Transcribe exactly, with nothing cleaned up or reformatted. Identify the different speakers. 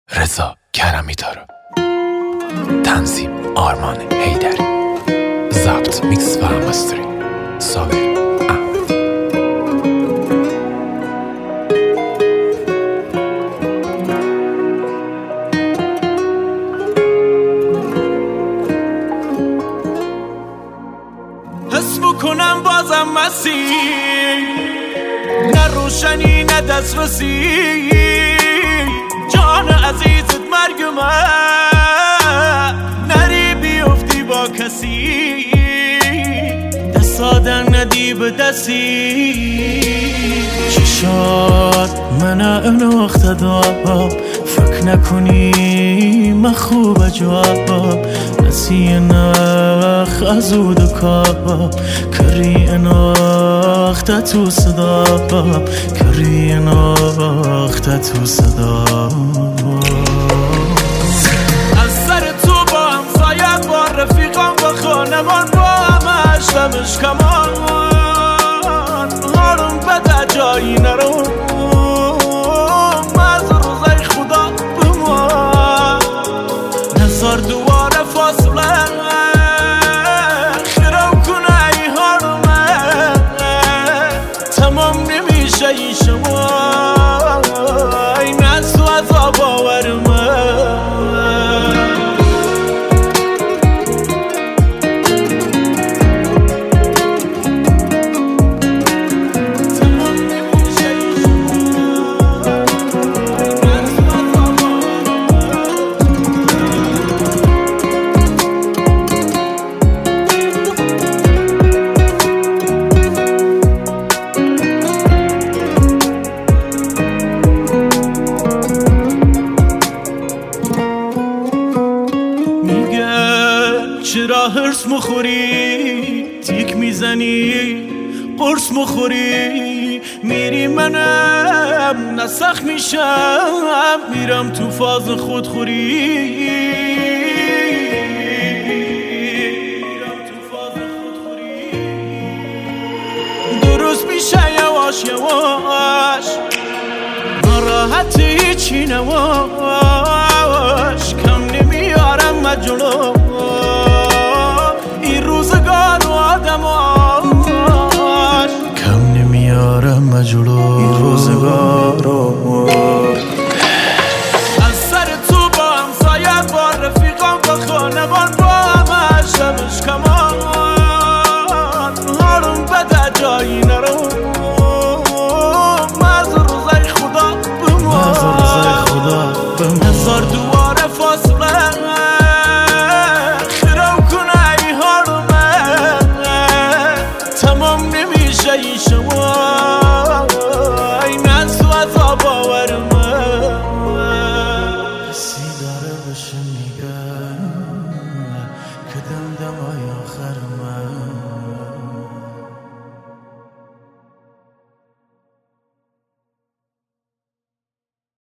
Speaker 1: رضا کرمی‌دارو، تنظیم آرمان حیدری، ضبط میکس و مستری صابر احمد.
Speaker 2: حس میکنم بازم مسیر، نه روشنی نه دسترسی، جان عزیزت مرگ من، نری بیفتی با کسی، دست آدم ندی به دستی، چشات من اناخته دار، فکر نکنی من خوب جواب، نسی نخ از او دکاب، کری اناخته تو صدا، کری اناخته تو صدا. از سر تو با همسایت، با رفیقان، با خانمان، با همش دمش کمان، حالم بده جایی نرو، از روزای خدا بمان نزار دواره فاصله، خیرم کنه ای حالمه، تمام نمیشه این شما، این از تو عذاب آورمه. چرا هرس مخوری، تیک میزنی، قرص مخوری، میری منم نسخ میشم، میرم تو فاز خودخوری، درست میشه یواش یواش، ناراحتی چی نواش، کم نمیارم مجلو این روزگار و آدماش، کم نمیارم مجلو این روزگار و از سر تو با همسایت، با رفیقان، با خانمان، با همش دمش کمان، حالم بده جایی نرو، از روزای خدا بمان، از روزای خدا بمان،